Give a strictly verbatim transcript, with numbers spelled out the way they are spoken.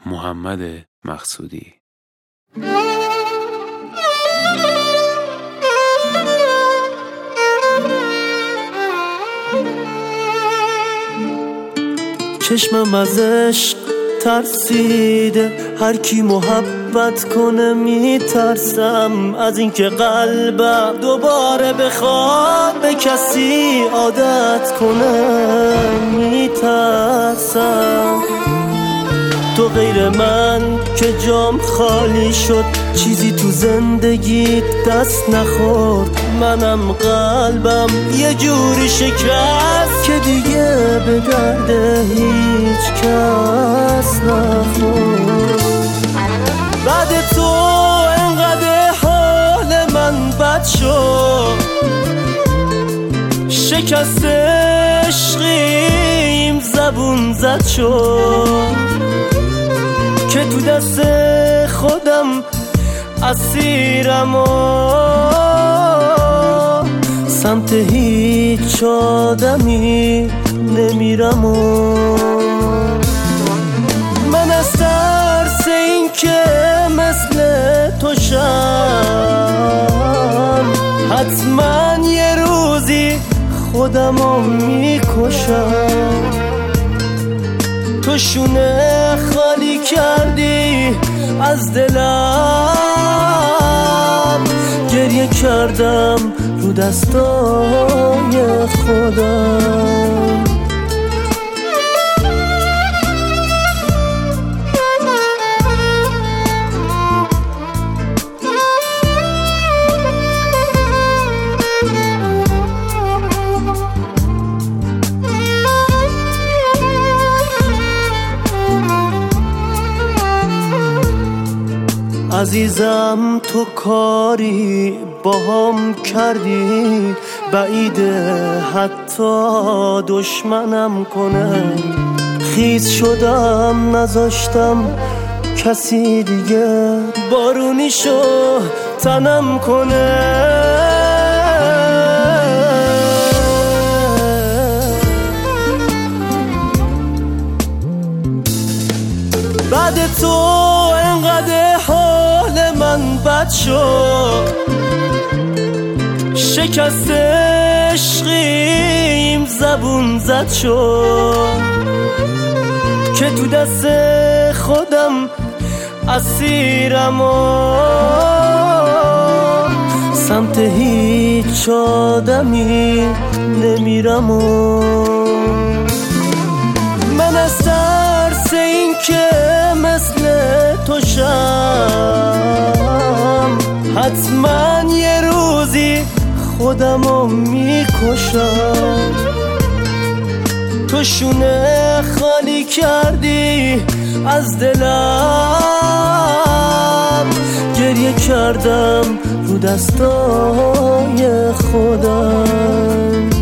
محمد مقصودی. چشمم از عشق ترسیده، هر کی محبت کنه میترسم از اینکه قلبم دوباره بخواد به کسی عادت کنه میترسم. تو غیر من که جام خالی شد، چیزی تو زندگی دست نخورد، منم قلبم یه جوری شکست که دیگه به درد هیچ کس نخورد. بعد تو انقدر حال من بد شد، شکست عشقیم زبون زد شد که تو دست خودم اسیرم و سمت هیچ آدمی نمیرم و من از ترس این که مثل تو شم حتما یه روزی خودمو میکشم. تو شونه خالی کردی از دلم، گریه کردم رو دستای خودم. عزیزم تو کاری باهام کردی، بعیده حتی دشمنم کنه. خیس شدم نذاشتم کسی دیگه بارونیشو تنم کنه. بعد تو انقدر حال من بد شد، شکست عشقیم زبون زد شد که تو دست خودم اسیرم و سمت هیچ آدمی نمیرم و من از ترس این که مثل تو شم حتما یه روزی خودمو میکشم. تو شونه خالی کردی از دلم، گریه کردم رو دستای خودم.